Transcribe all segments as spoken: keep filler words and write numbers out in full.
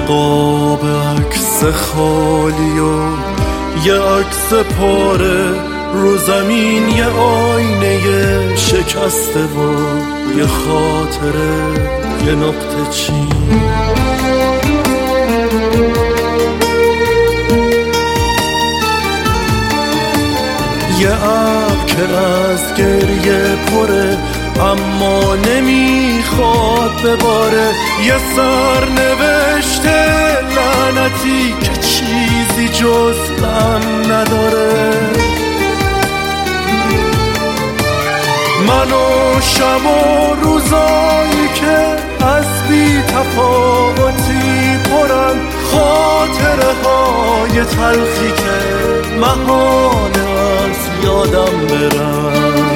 قاب عکس خالی و یه عکس پاره رو زمین، یه آینه شکسته و یه خاطره، یه نقطه چین. یه ابر که از گریه پره اما نمیخواد بباره، یه سرنوشته لعنتی که چیزی جز غم نداره. من و شب و روزایی که از بی تفاوتی پرن، خاطره های تلخی که محاله از یادم برن.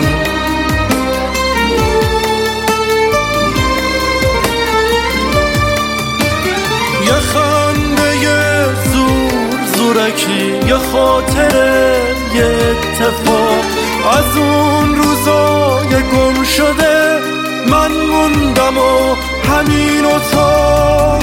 یه خنده یه زور زورکی، یه خاطره یه اتفاق از اون روزای گم شده. من موندم و همین اتاق.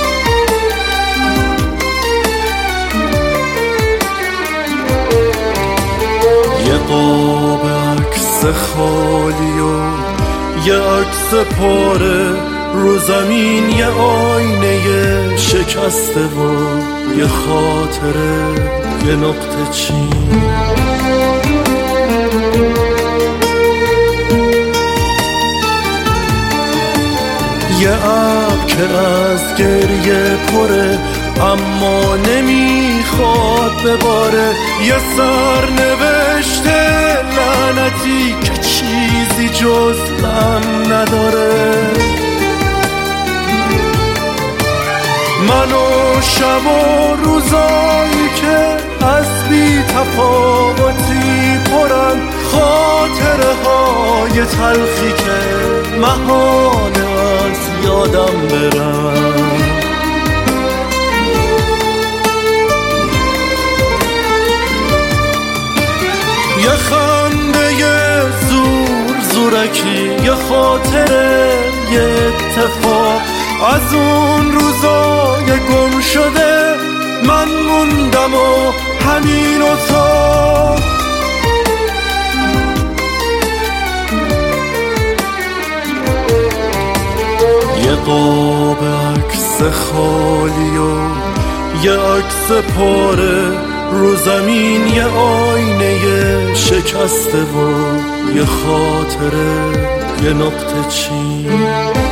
یه قاب عکس خالی و یه عکس پاره رو زمین، یه آینه شکسته و یه خاطره، یه نقطه چین. یه ابر که از گریه پره اما نمیخواد بباره، یه سرنوشته لعنتی که چیزی جز غم نداره. من و شب و روزایی که از بی تفاوتی پرن، خاطره های تلخی که محاله از یادم برن. یه خنده یه زور زورکی، یه خاطره یه اتفاق از اون روزای گم شده. من موندم و همین اتاق. یه قاب عکس خالی و یه عکس پاره رو زمین، یه آینه شکسته و یه خاطره، یه نقطه چین.